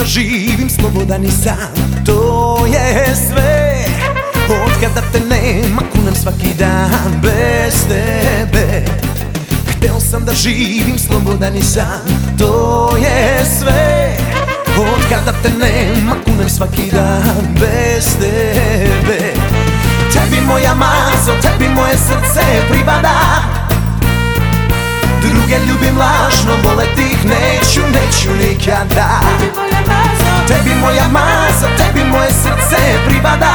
da živim slobodan i sam, to je sve. Od kada te nema kunem svaki dan bez tebe. Hteo sam da živim slobodan i sam, to je sve. Od kada te nema kunem svaki dan bez tebe. Tebi moja mazo, tebi moje srce pripada. Druge ljubim lažno, voleti ih neću, neću nikada. Tebi moja mazo, tebi moje srce pripada.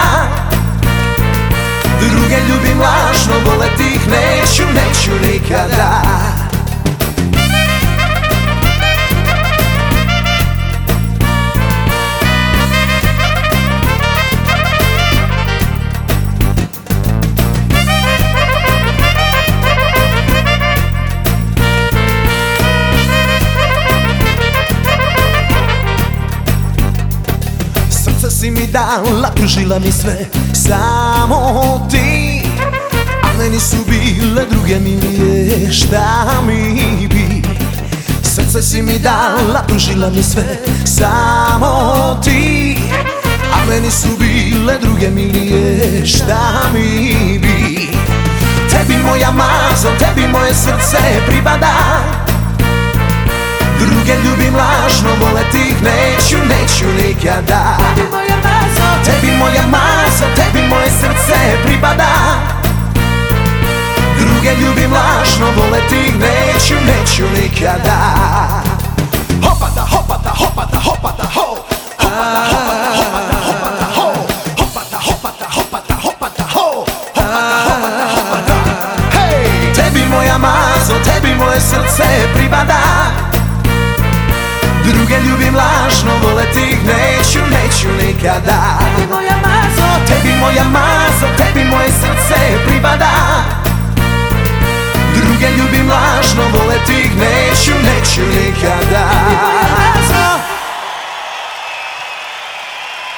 Druge ljubim lažno, voleti ih neću, neću nikada. Srce si mi dala, pružila mi sve, samo ti. A meni su bile druge milije, šta mi bi. Srce si mi dala, pružila mi sve, samo ti. A meni su bile druge milije, šta mi bi. Tebi moja mazo, tebi moje srce pripada. Druge ljubim lažno, voleti ih neću, neću nikada. Tebi moja mazo, tebi moje srce pripada. Druge ljubim lažno, voleti ih neću, neću nikada. Hopata, hopata, hopata, hopata, ho. Hopata, hopata, hopata, hopata, ho. Hopata, hopata, hopata, hopata, ho. Hopata, hopata, hopata. Hej! Tebi moja mazo, tebi moje srce pripada. Druge ljubim lažno, voleti ih neću, neću nikada. Tebi moja mazo, Tebi moja mazo, tebi moje srce pripada.